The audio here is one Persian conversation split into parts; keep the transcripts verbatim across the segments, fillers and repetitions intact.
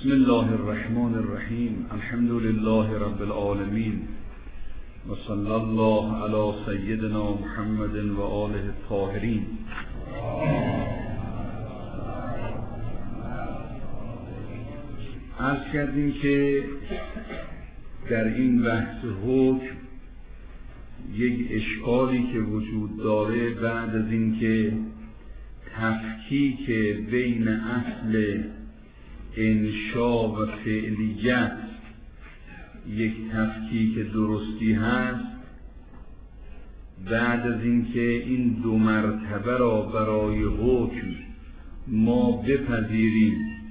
بسم الله الرحمن الرحیم. الحمد لله رب العالمین و صلی الله علی سیدنا محمد و آله الطاهرین. عرض کردیم که در این بحث حکم یک اشکالی که وجود داره بعد از اینکه تفکیک بین اصل انشا و فعلیت یک تفکیک درستی هست، بعد از اینکه این دو مرتبه را برای حکم ما بپذیریم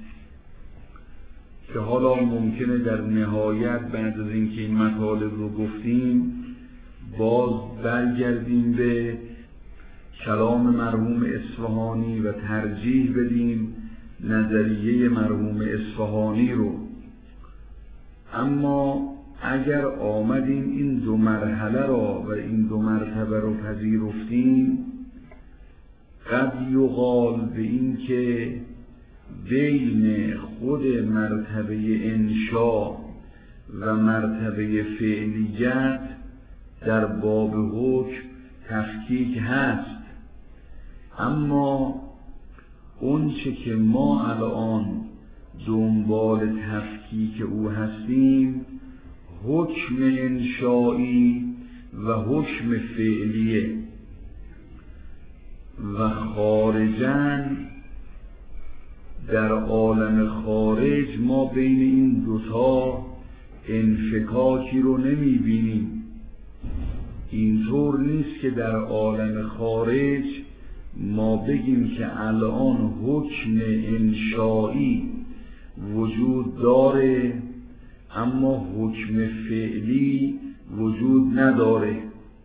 که حالا ممکنه در نهایت بعد از اینکه این مطالب رو گفتیم باز برگردیم به کلام مرحوم اصفهانی و ترجیح بدیم نظریه مرحوم اصفهانی رو. اما اگر آمدیم این دو مرحله را و این دو مرتبه رو پذیرفتیم، قد یقال به این که بین خود مرتبه انشا و مرتبه فعلیت در باب حکم تفکیک هست، اما اون چه که ما الان دنبال تفکیک او هستیم حکم انشایی و حکم فعلیه و خارجاً در عالم خارج ما بین این دوتا انفکاکی رو نمی بینیم. اینطور نیست که در عالم خارج ما بگیم که الان حکم انشایی وجود داره اما حکم فعلی وجود نداره.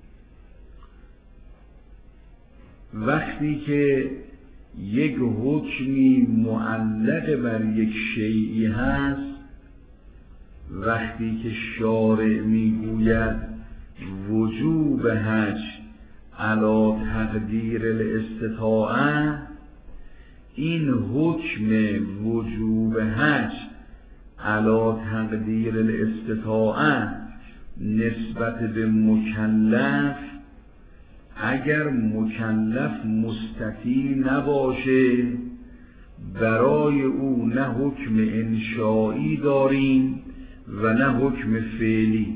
وقتی که یک حکمی معلق بر یک شیئی هست، وقتی که شارع میگوید وجوب حج علی تقدیر الاستطاعه، این حکم وجوب حج علی تقدیر الاستطاعه نسبت به مکلف، اگر مکلف مستطیع نباشه برای او نه حکم انشایی داریم و نه حکم فعلی.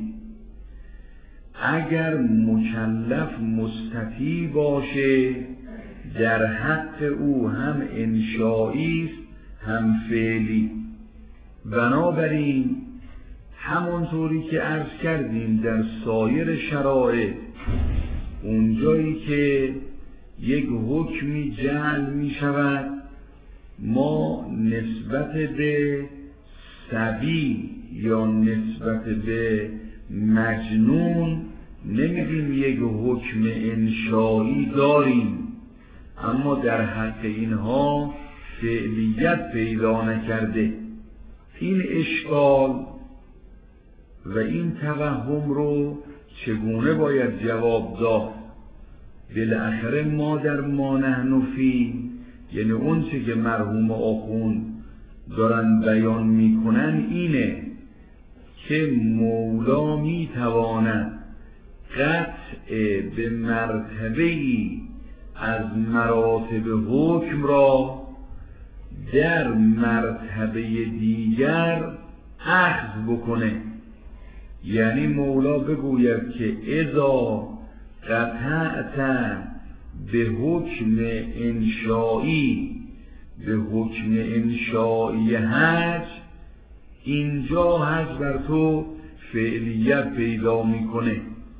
اگر مکلف مستطیع باشه در حق او هم انشایی است هم فعلی. بنابراین همونطوری که عرض کردیم در سایر شرایط اونجایی که یک حکمی جعل می شود ما نسبت به صبی یا نسبت به مجنون نمیگیم یک حکم انشایی داریم، اما در حق اینها فعلیت پیدا نکرده. این اشکال و این توهم رو چگونه باید جواب داد؟ بالاخره ما در ما نحن فی، یعنی اون چه که مرحوم آخوند دارن بیان میکنن اینه که مولا میتواند قطع به مرتبه‌ای از مراتب حکم را در مرتبه دیگر اخذ بکنه. یعنی مولا بگوید که اذا قطعت به حکم انشایی به حکم انشایی حج، اینجا حج بر تو فعلیت پیدا میکنه.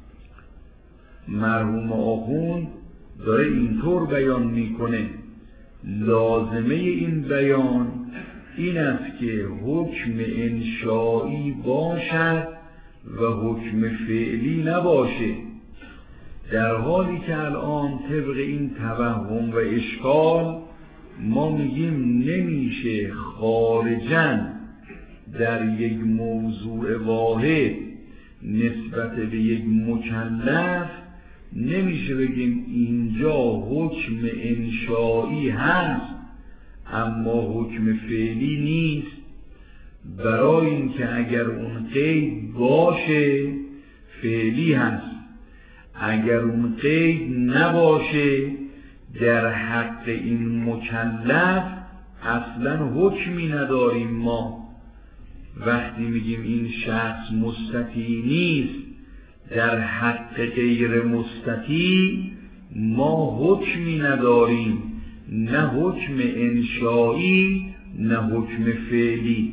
مرحوم آخوند داره اینطور بیان میکنه، لازمه این بیان این است که حکم انشایی باشد و حکم فعلی نباشه، در حالی که الان طبق این توهم و اشکال ما میگیم نمیشه خارجاً در یک موضوع واحد نسبت به یک مکلف نمیشه بگیم اینجا حکم انشایی هست اما حکم فعلی نیست، برای اینکه اگر اون قید باشه فعلی هست، اگر اون قید نباشه در حق این مکلف اصلا حکمی نداریم. ما وقتی میگیم این شخص مستطیع نیست در حق غیر مستطیع، ما حکمی نداریم، نه حکم انشایی نه حکم فعلی.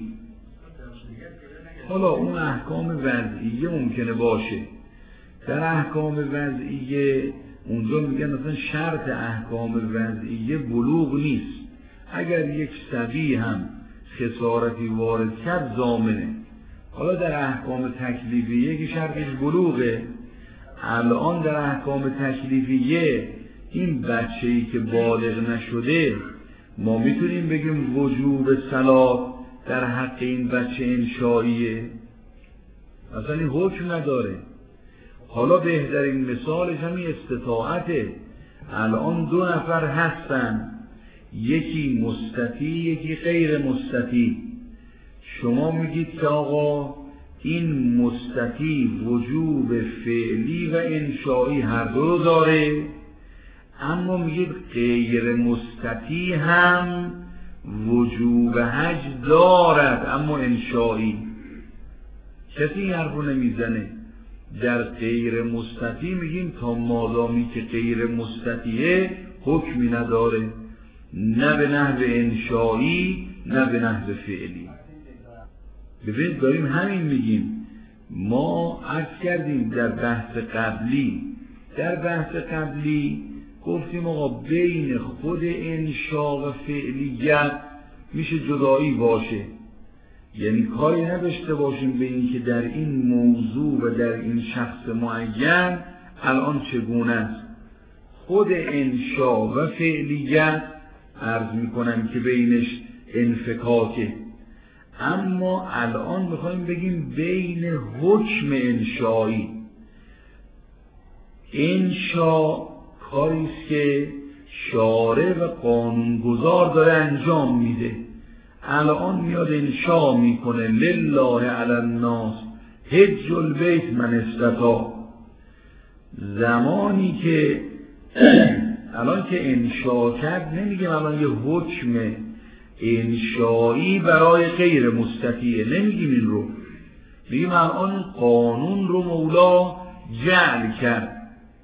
حالا اون احکام وضعیه ممکنه باشه. در احکام وضعیه اونجا میگن مثلا شرط احکام وضعیه بلوغ نیست. اگر یک صبی هم خسارتی وارد کرد ضامنه. حالا در احکام تکلیفیه که شرطش بلوغه، الان در احکام تکلیفیه این بچه‌ای که بالغ نشده ما میتونیم بگیم وجوب صلات در حق این بچه انشائیه؟ اصلا این حکم نداره. حالا بهترین مثالش همین استطاعته. الان دو نفر هستن، یکی مستطیع یکی غیر مستطیع. شما میگید که آقا این مستطیع وجوب فعلی و انشایی هر دو رو داره، اما میگید غیر مستطیع هم وجوب حج دارد اما انشایی. کسی این حرف رو نمیزنه. در غیر مستطیع میگیم تا مادامی که غیر مستطیعه حکمی نداره، نه به نحو انشایی نه به نحو فعلی. ببینید داریم همین میگیم. ما عرض کردیم در بحث قبلی در بحث قبلی گفتیم آقا بین خود انشا و فعلیت میشه جدایی باشه، یعنی کاری نداشته باشیم به این که در این موضوع و در این شخص معین الان چگونه است. خود انشا و فعلیت عرض میکنم که بینش انفکاکه، اما الان میخوایم بگیم بین حکم انشایی. انشا کاریست که شارع و قانونگذار داره انجام میده. الان میاد انشا میکنه لله علی الناس حج البیت من استطاع. زمانی که الان که انشا کرد نمیگیم الان یه حکم انشایی برای غیر مستطیع، نمیگیم این رو، میگیم الان قانون رو مولا جعل کرد.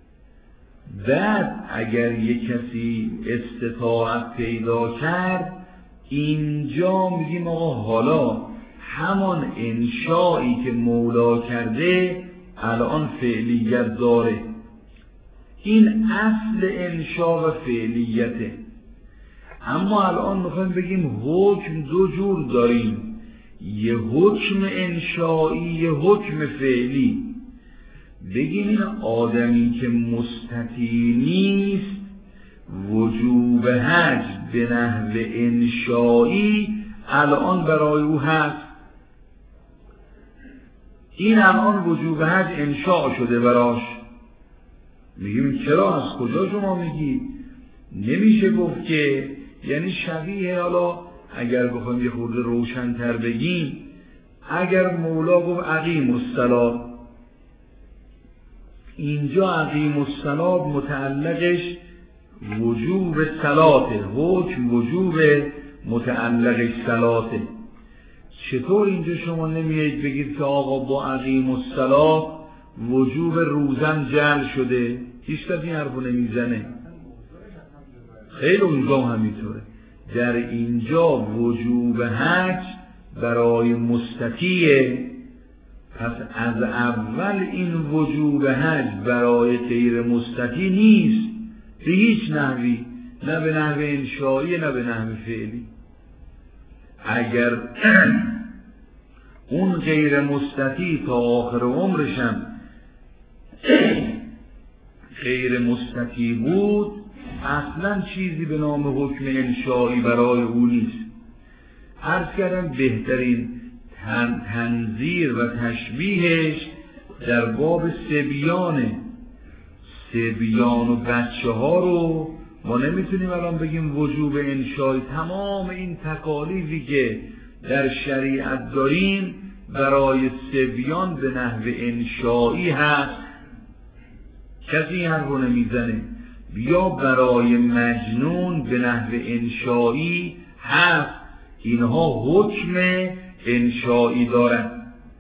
بعد اگر یک کسی استطاعت پیدا کرد اینجا میگیم آقا حالا همان انشایی که مولا کرده الان فعلیت داره. این اصل انشا و فعلیته. اما الان میخوایم بگیم حکم دو جور داریم، یه حکم انشایی یه حکم فعلی. بگیم این آدمی که مستطیع نیست وجوب حج به نحو انشایی الان برای او هست. این الان وجوب حج انشاء شده براش. میگیم چرا؟ از کجا شما میگید؟ نمیشه گفت که یعنی شبیه، حالا اگر بخوایم یه خورده روشن‌تر بگیم، اگر مولا گفت اقیم الصلاة، اینجا اقیم الصلاة متعلقش وجوب صلاته، حکم وجوب متعلقش صلاته. چطور اینجا شما نمیایید بگید که آقا با اقیم الصلاة وجوب روزن جعل شده؟ هیچ کسی این حرفو نمیزنه. خیلی اونجا همینطوره. در اینجا وجوب حج برای مستطیع، پس از اول این وجوب حج برای غیر مستطیع نیست به هیچ نحوی، نه به نحو انشایی نه به نحو فعلی. اگر اون غیر مستطیع تا آخر عمرشم غیر مستطیع بود اصلا چیزی به نام حکم انشایی برای او نیست. عرض کردم بهترین تن تنظیر و تشبیهش در باب سبیانه. سبیان و بچه ها رو ما نمیتونیم الان بگیم وجوب انشایی. تمام این تکالیفی که در شریعت داریم برای صبیان به نحو انشایی هست، کسی حرف رو نمیزنه. یا برای مجنون به نحو انشایی هست، اینها حکم انشایی دارن.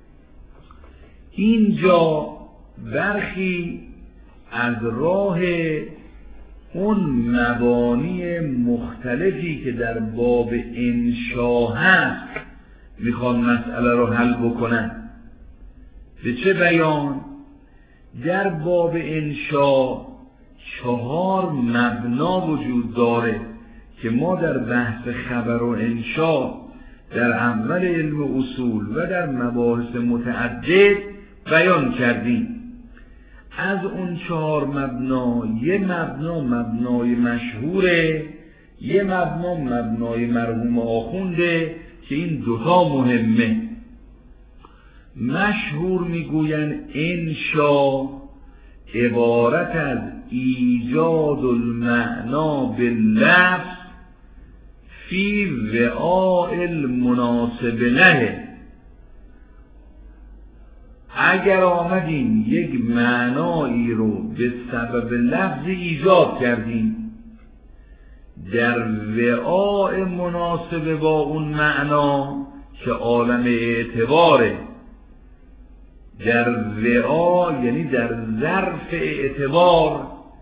اینجا برخی از راه اون مبانی مختلفی که در باب انشا هست میخوان مسئله رو حل بکنن. به چه بیان؟ در باب انشا چهار مبنا وجود داره که ما در بحث خبر و انشا در اول علم اصول و در مباحث متعدد بیان کردیم. از اون چهار مبنا یه مبنا مبنای مشهوره، یه مبنا مبنای مرحوم آخونده که این دوتا مهمه. مشهور میگوین انشا عبارت از ایجاد المعنا باللفظ فی وعاء المناسب له. اگر آمدیم یک معنایی رو به سبب لفظ ایجاد کردیم، در وعاء مناسب با اون معنا که عالم اعتباره، در وعاء یعنی در ظرف اعتبار،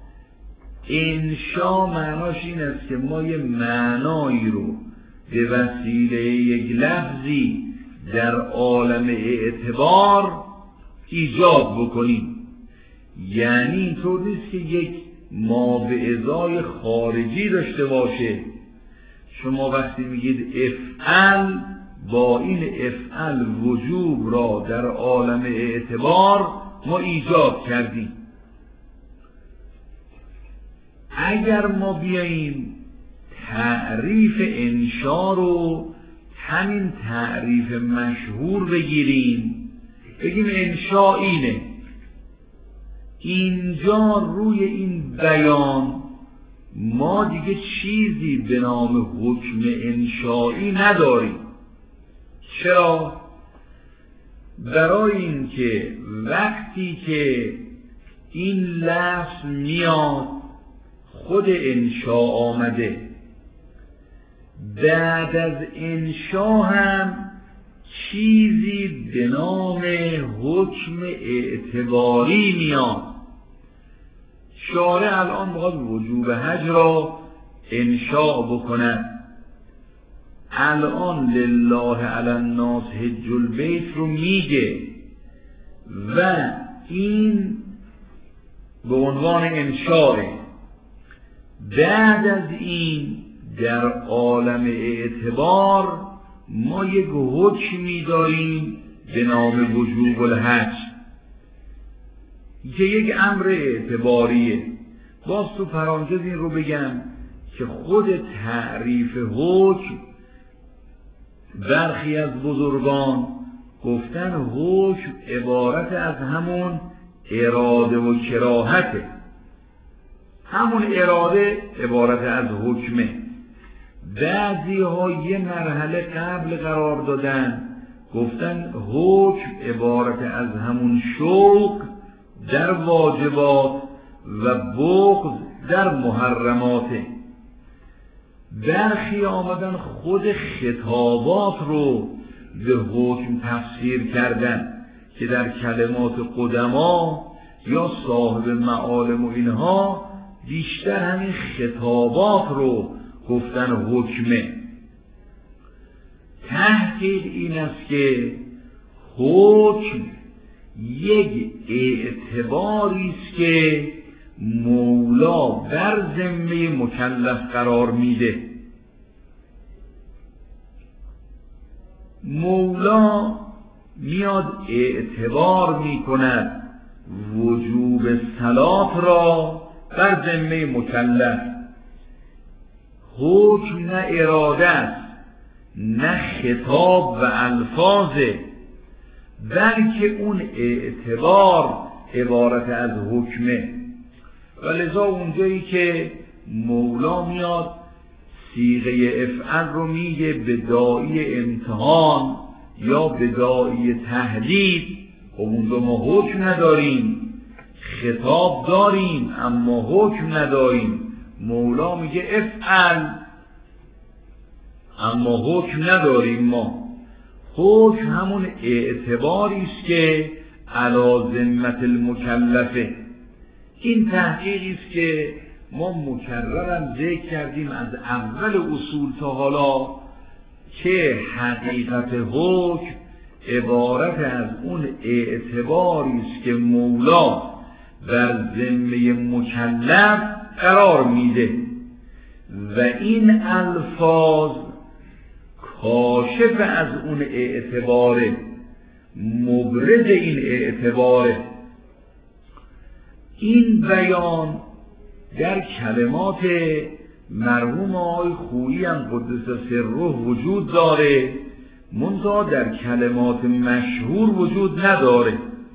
انشا معناش این است که ما یه معنایی رو به وسیله یک لفظی در عالم اعتبار ایجاد بکنیم. یعنی اینطور نیست که یک ما به ازای خارجی داشته باشه. شما وقتی میگید افعل، با این افعل وجوب را در عالم اعتبار ما ایجاد کردیم. اگر ما بیاییم تعریف انشا رو همین تعریف مشهور بگیریم، بگیم انشا اینه، اینجا روی این بیان ما دیگه چیزی به نام حکم انشایی نداریم. چرا؟ برای اینکه وقتی که این لفظ میاد خود انشا آمده، بعد از انشا هم چیزی به نام حکم اعتباری میاد. شارع الان بخواد وجوب حج را انشاء بکنن، الان لله علی الناس حج البیت رو میگه و این به عنوان انشاء. بعد از این در عالم اعتبار ما یک حکمی داریم به نام وجوب الحج که یک امر اعتباریه. باز تو پرانتز این رو بگم که خود تعریف حکم برخی از بزرگان گفتن حکم عبارت از همون اراده و کراهته. همون اراده عبارت از حکمه. بعضی ها یه مرحله قبل قرار دادن، گفتن حکم عبارت از همون شوق در واجبات و بغض در محرماته. برخی آمدن خود خطابات رو به حکم تفسیر کردن که در کلمات قدما یا صاحب معالم و اینها بیشتر همین خطابات رو گفتن حکمه. تحقیق این است که حکم یک اعتباری است که مولا بر ذمه مکلف قرار میده. مولا میاد اعتبار میکند وجوب صلات را بر ذمه مکلف. حکم نه اراده است، نه خطاب و الفاظه، بلکه اون اعتبار عبارت از حکمه. و لذا اونجایی که مولا میاد صیغه افعل رو میگه به داعی امتحان یا به داعی تهدید. خب اونجا ما حکم نداریم، خطاب داریم اما حکم نداریم. مولا میگه افعل اما حکم نداریم. ما حکم همون اعتباری است که علی ذمة المکلفه. این تحقیقی است که ما مکررم ذکر کردیم از اول اصول تا حالا که حقیقت حکم عبارت از اون اعتباری است که مولا بر ذمه مکلف قرار میده و این الفاظ کاشف از اون اعتباره، مبرز این اعتباره. این بیان در کلمات مرحوم آقای خویی هم قدس سره وجود داره، منتها در کلمات مشهور وجود نداره.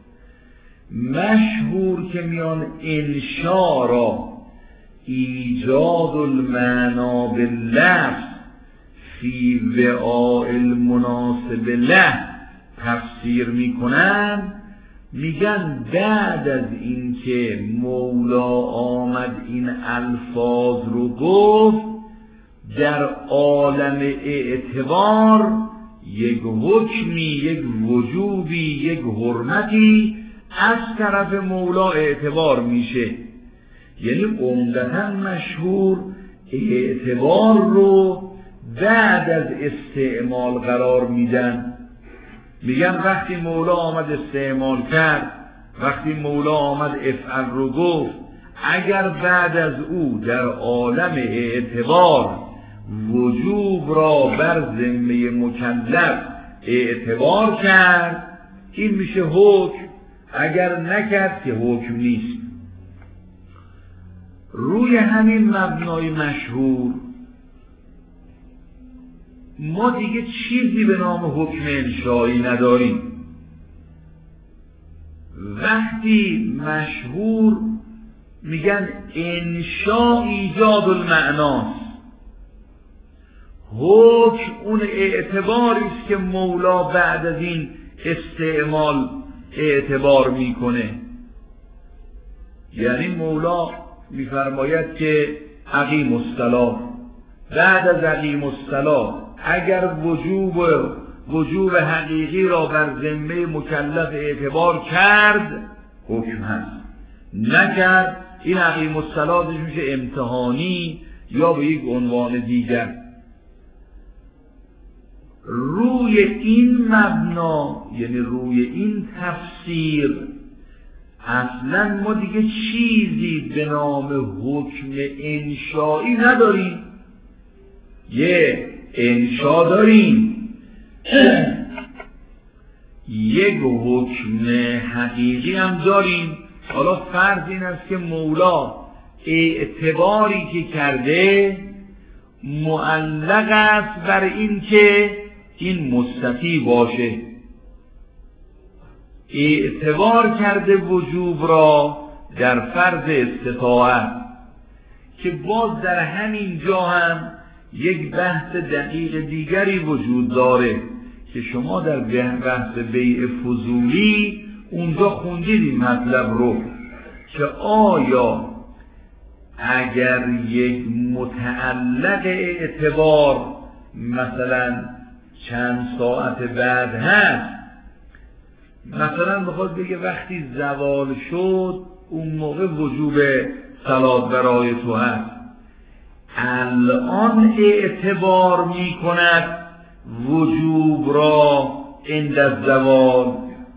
مشهور که میان انشا را ایجاد المعنا باللفظ فی وعاء المناسب له تفسیر میکنن، میگن بعد از اینکه مولا آمد این الفاظ رو گفت، در عالم اعتبار یک حکمی، یک وجوبی، یک حرمتی از طرف مولا اعتبار میشه. یعنی عمدتاً مشهور اعتبار رو بعد از استعمال قرار میدن. میگن وقتی مولا آمد استعمال کرد، وقتی مولا آمد افعل رو گفت، اگر بعد از او در عالم اعتبار وجوب را بر ذمه مکلف اعتبار کرد، این میشه حکم. اگر نکرد که حکم نیست. روی همین مبنای مشهور ما دیگه چیزی به نام حکم انشایی نداریم. وقتی مشهور میگن انشا ایجاد المعناست، حکم اون اعتباری است که مولا بعد از این استعمال اعتبار میکنه. یعنی مولا میفرماید که اقیم الصلاة، بعد از اقیم الصلاة اگر وجوب وجوب حقیقی را بر ذمه مکلف اعتبار کرد حکم هست، نکرد این اقیم الصلاة میشه امتحانی یا به یک عنوان دیگر. روی این مبنا، یعنی روی این تفسیر، اصلا ما دیگه چیزی به نام حکم انشایی نداریم. یه انشا داریم، یک حکم حقیقی هم داریم. حالا فرض این است که مولا اعتباری که کرده معلق است بر این که این مستطیع باشه. اعتبار کرده وجوب را در فرض استطاعت، که باز در همین جا هم یک بحث دقیق دیگری وجود داره که شما در بحث بیع فضولی اونجا خوندید این مطلب رو، که آیا اگر یک متعلق اعتبار مثلا چند ساعت بعد هست، مثلا بخواد بگه وقتی زوال شد اون موقع وجوب صلات برای تو هست، الان اعتبار می کند وجوب را عند الزوال،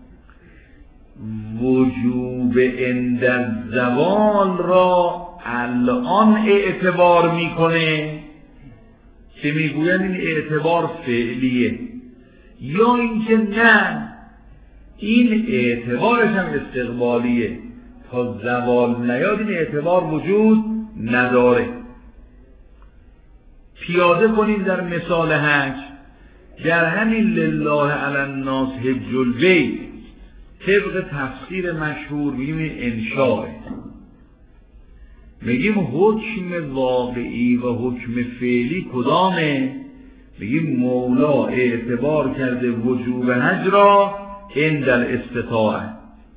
وجوب عند الزوال را الان اعتبار میکنه، که میگوین این اعتبار فعلیه، یا اینکه نه این اعتبارش هم استقبالیه، تا زوال نیاد این اعتبار وجود نداره. پیاده کنیم در مثال حج، در همین لله علی الناس حج البیت طبق تفسیر مشهور بگیم این انشاءه. میگیم حکم واقعی و حکم فعلی کدامه؟ میگیم مولا اعتبار کرده وجوب حج را عند الاستطاعه.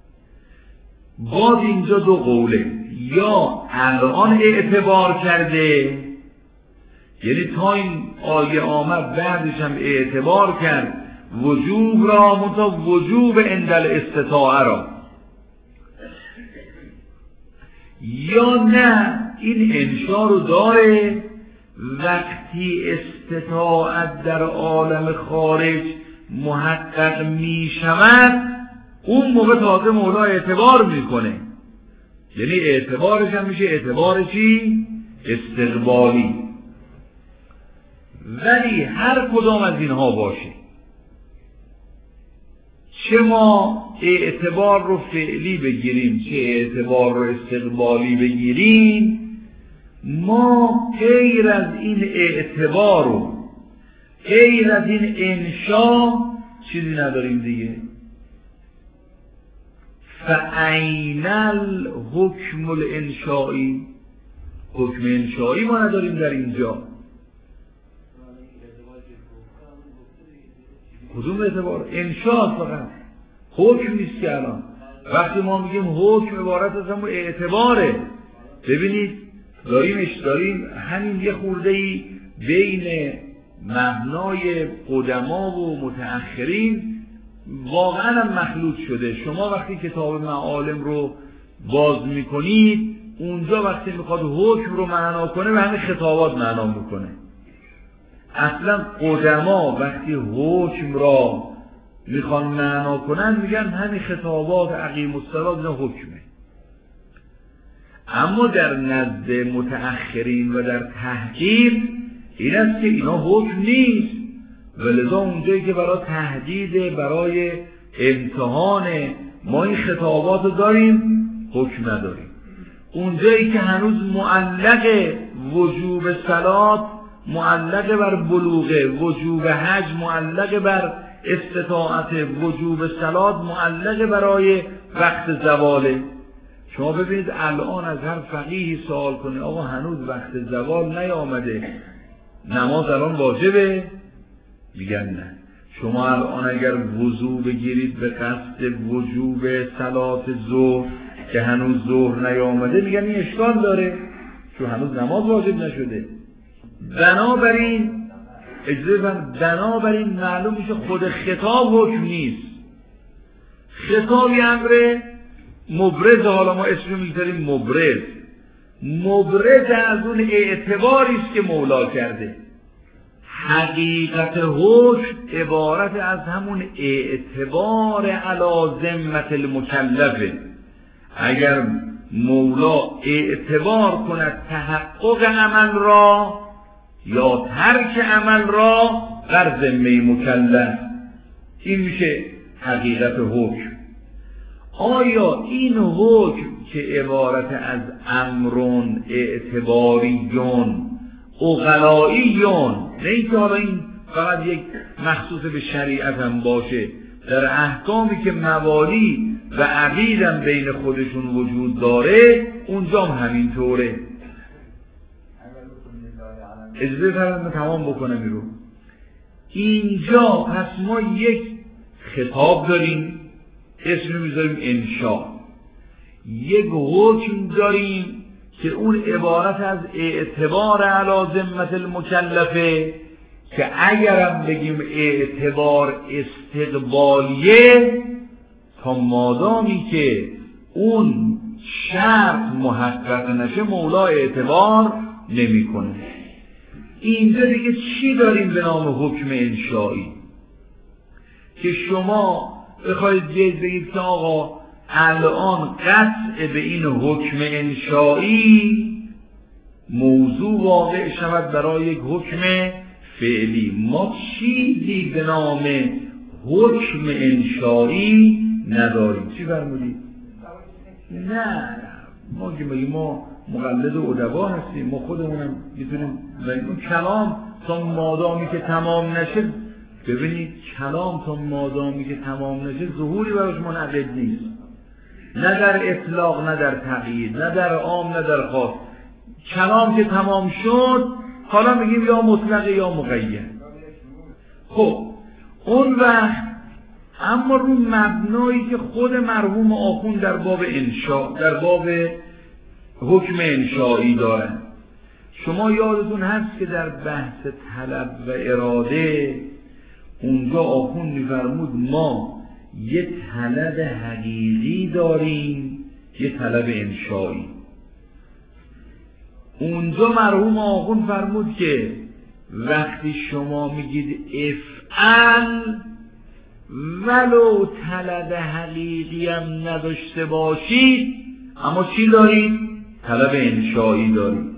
باز اینجا دو قوله، یا الان اعتبار کرده، یعنی تا این آیه آمد بعدش هم اعتبار کرد وجوب را، متا وجوب عند الاستطاعه را، یا نه این انشا رو داره وقتی استطاعت در عالم خارج محقق می شود اون موقع تازه مولا اعتبار میکنه، یعنی اعتبارش هم میشه اعتبار چی؟ استقبالی. ولی هر کدام از اینها باشه، چه ما اعتبار رو فعلی بگیریم چه اعتبار رو استقبالی بگیریم، ما غیر از این اعتبار و غیر از این انشا چیزی نداریم دیگه. فعین الحکم الانشائی، حکم انشائی ما نداریم در اینجا. کدوم اعتبار؟ انشاء فقط، حکم نیست که الان. وقتی ما میگیم حکم عبارت از همون اعتباره. ببینید داریمش داریم همین یه خورده‌ای بین مبنای قدما و متأخرین واقعا هم مخلوط شده. شما وقتی کتاب معالم رو باز میکنید اونجا وقتی میخواد حکم رو معنا کنه به همین خطابات معنا میکنه. اصلا قدما وقتی حکم را میخوان معنا کنن میگن همین خطابات اقیم الصلاة اینا حکمه. اما در نزد متأخرین و در تحقیق این است که اینا حکم نیست، ولذا اونجایی که برای تهدید برای امتحان ما این خطابات رو داریم حکم نداریم. اونجایی که هنوز معلق وجوب صلات معلق بر بلوغه، وجوب حج معلق بر استطاعت، وجوب صلات معلق برای وقت زواله. شما ببینید الان از هر فقیهی سوال کنید آقا هنوز وقت زوال نیامده، نماز الان واجبه؟ میگن نه. شما الان اگر وضو بگیرید به قصد وجوب صلات ظهر که هنوز ظهر نیامده میگن این اشکال داره چون هنوز نماز واجب نشده. بنابراین اجازه بنابراین معلوم میشه خود خطاب حکم نیست. خطابی امر مبرز، حالا ما اسمو میذاریم مبرز، مبرز از اون اعتباری است که مولا کرده. حقیقت حکم عبارت از همون اعتبار علی ذمة المکلفه. اگر مولا اعتبار کند تحقق عمل را یا ترک عمل را بر ذمه مکلف، این میشه حقیقت حکم. آیا این حکم که عبارت از امرون اعتباریون اغلائیون، نه اینکه حالا این فقط یک مخصوص به شریعت هم باشه، در احکامی که موالی و عقید هم بین خودشون وجود داره اونجا هم همینطوره. اجازه فرمایید تمام بکنم این رو. اینجا پس ما یک خطاب داریم اسم میذاریم انشاء، یک حکم داریم که اون عبارت از اعتبار علی ذمة المکلفه که اگرم بگیم اعتبار استقبالیه تا مادامی که اون شرط محقق نشه مولا اعتبار نمی کنه. اینجا دیگه چی داریم به نام حکم انشایی که شما بخواید جز بگید که آقا الان قطع به این حکم انشایی موضوع واقع شود برای یک حکم فعلی. ما چیزی به نام حکم انشایی نداریم. چی فرمودید؟ نه ما که ما مقلد ادبا هستیم، ما خودمونم میتونیم اون کلام تا مادامی که تمام نشه، ببینید کلام تا مادامی که تمام نشه ظهوری براش منعقد نیست، نه در اطلاق نه در تقیید، نه در عام نه در خاص. کلام که تمام شد حالا میگیم یا مطلق یا مقید. خب اون وقت اما رو مبنایی که خود مرحوم آخوند در باب انشا در باب حکم انشایی دارن، شما یادتون هست که در بحث طلب و اراده اونجا آخوند می‌فرمود ما یه طلب حقیقی داریم یه طلب انشایی. اونجا مرحوم آخوند فرمود که وقتی شما میگید افعل ولو طلب حقیقی هم نداشته باشید، اما چی دارید؟ طلب انشایی دارید.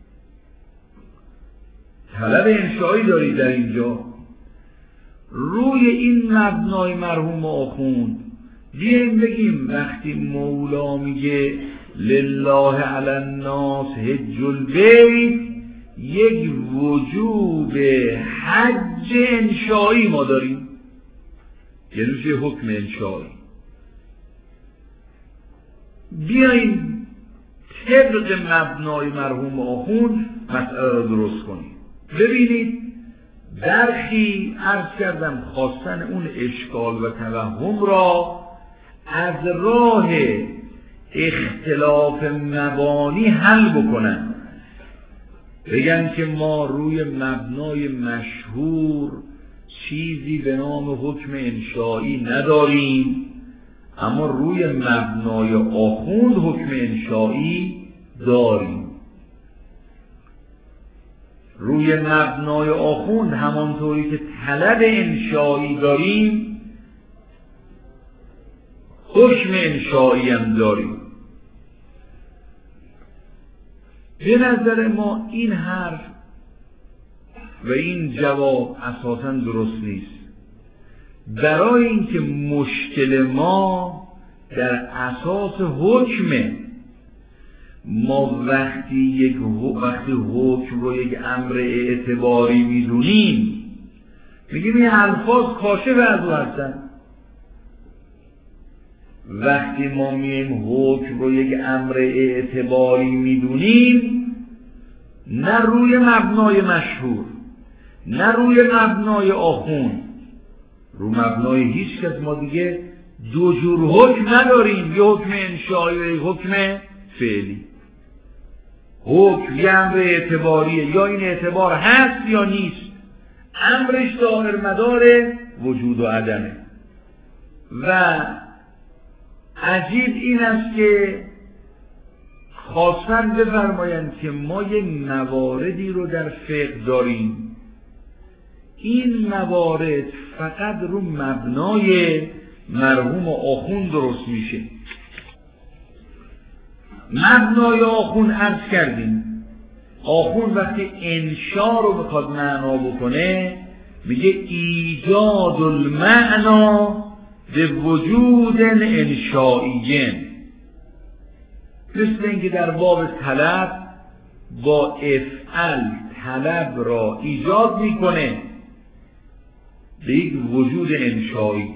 طلب انشایی دارید در اینجا. روی این مبنای مرحوم آخوند بیاییم بگیم وقتی مولا میگه لله علی الناس حج البیت، یک وجوب حج انشایی ما داریم، یعنی یه حکم انشایی. بیاییم طبق مبنای مرحوم آخوند مسئله را درست کنیم. ببینید برخی عرض کردم خواستن اون اشکال و توهم را از راه اختلاف مبانی حل بکنن، بگن که ما روی مبنای مشهور چیزی به نام حکم انشایی نداریم، اما روی مبنای آخوند حکم انشایی داریم. روی مبنای آخوند همانطوری که طلب انشایی داریم حکم انشایی هم داریم. به نظر ما این حرف و این جواب اساساً درست نیست، برای اینکه مشکل ما در اساس حکمه. ما وقتی یک وقتی حکم رو یک امر اعتباری میدونیم میگیم این الفاظ کاشف از او هستن. وقتی ما میگیم حکم رو یک امر اعتباری میدونیم، نه روی مبنای مشهور نه روی مبنای آخوند، رو مبنای هیچ کس ما دیگه دو جور حکم نداریم، یه حکم انشایی و یه حکم فعلی. حکم یه امر اعتباریه، یا این اعتبار هست یا نیست، امرش دائر مدار وجود و عدمه. و عجیب این است که خواستن بفرمایند که ما یه مواردی رو در فقه داریم، این موارد فقط رو مبنای مرحوم آخوند درست میشه. مبنای آخوند عرض کردیم، آخوند وقتی انشا رو بخواد معنا بکنه میگه ایجاد المعنا به وجود انشائیین. مثل اینکه در باب طلب با افعل طلب را ایجاد میکنه به یک وجود انشایی.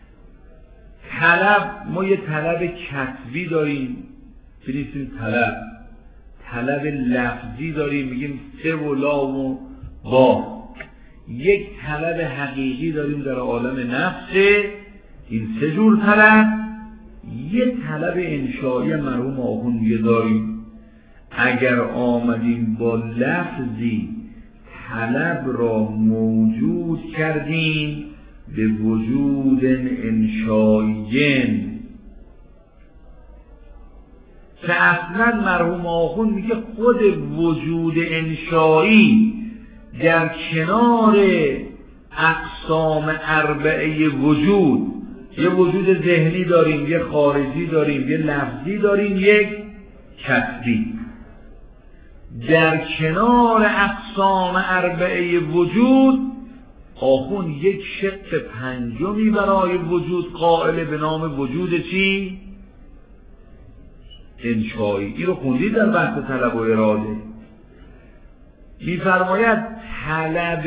طلب ما یه طلب کتبی داریم بنویسیم طلب، طلب لفظی داریم میگیم سه و لا و با، یک طلب حقیقی داریم در عالم نفسه، این سه جور طلب. یه طلب انشایی مرحوم آخوند دیگه داریم. اگر آمدیم با لفظی طلب را موجود کردیم به وجود انشایین، که اصلا مرحوم آخوند میگه خود وجود انشایی در کنار اقسام اربعه وجود، یه وجود ذهنی داریم، یه خارجی داریم، یه لفظی داریم، یک کسبی. در کنار اقسام اربعه وجود آخوند یک شق پنجمی برای وجود قائل به نام وجود چی؟ انشایی. این رو خوندید در بحث طلب و اراده. می‌فرماید طلب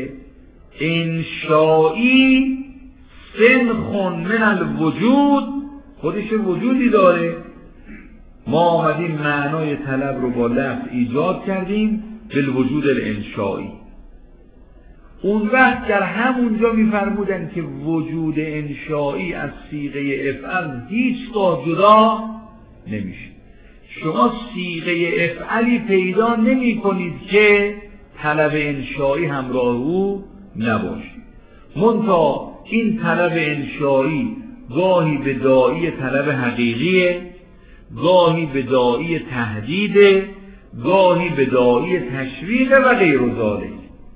انشایی سنخ من الوجود، خودش وجودی داره، ما آمدیم معنای طلب رو با لفظ ایجاد کردیم بالوجود الانشایی. اون وقت در همونجا میفرمودن که وجود انشایی از صیغه افعل هیچگاه جدا نمیشه. شما صیغه افعلی پیدا نمی کنید که طلب انشایی همراه او نباشه. منتها این طلب انشایی گاهی به داعی طلب حقیقیه، گاهی به داعی تهدیده، گاهی به داعی تشویق و غیر ذالک.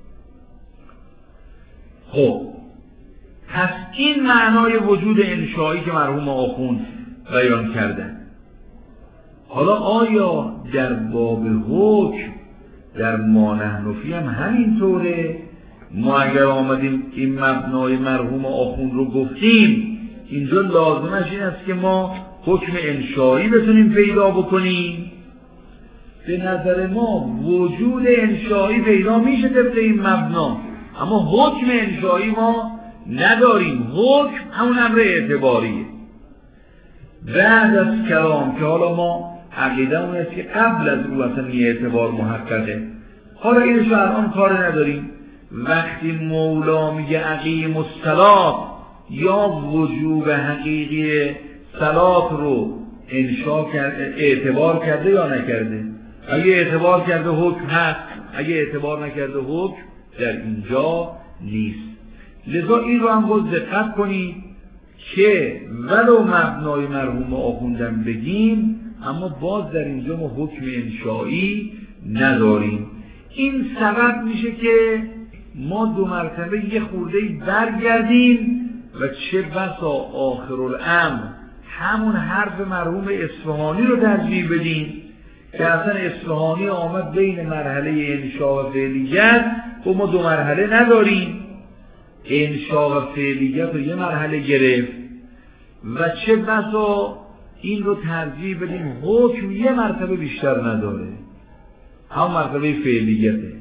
خب پس این معنای وجود انشایی که مرحوم آخوند بیان کردن. حالا آیا در باب حکم در ما نحن فیه هم همینطوره؟ ما اگر آمدیم این مبنای مرحوم آخوند رو گفتیم، اینجا لازمش این است که ما حکم انشایی بتونیم پیدا بکنیم؟ به نظر ما وجود انشایی پیدا میشه طبق این مبنا، اما حکم انشایی ما نداریم. حکم همون امر اعتباریه. بعد از کلام که حالا ما عقیده اون است که قبل از او اصلا یه اعتبار محققه، حالا اینشو الان کار نداریم. وقتی مولا میگه اقیم الصلاة یا وجوب حقیقی صلات رو انشا کرده، اعتبار کرده یا نکرده؟ اگه اعتبار کرده حکم هست، اگه اعتبار نکرده حکم در اینجا نیست. لذا این رو هم باز دقت کنید که ولو مبنای مرحوم آخوندم بگیم، اما باز در اینجا ما حکم انشایی نداریم. این سبب میشه که ما دو مرتبه یه خورده برگردیم و چه بسا آخرالامر همون حرف مرحوم اصفهانی رو ترجیح بدیم که اصلا اصفهانی آمد بین مرحله انشا و فعلیت و ما دو مرحله نداریم. انشا و فعلیت رو یه مرحله گرفت و چه بسا این رو ترجیح بدیم حکم یه مرتبه بیشتر نداره، هم مرتبه فعلیته،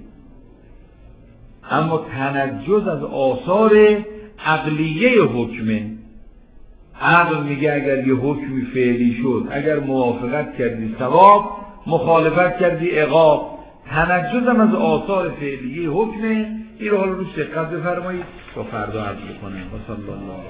اما تنجز از آثار عقلیه حکمه. عقل میگه اگر یه حکمی فعلی شد، اگر موافقت کردی ثواب، مخالفت کردی عقاب. تنجز هم از آثار فعلیه حکمه. این رو حالا روش دقت بفرمایید تا فردا عرض بکنم. و صلی الله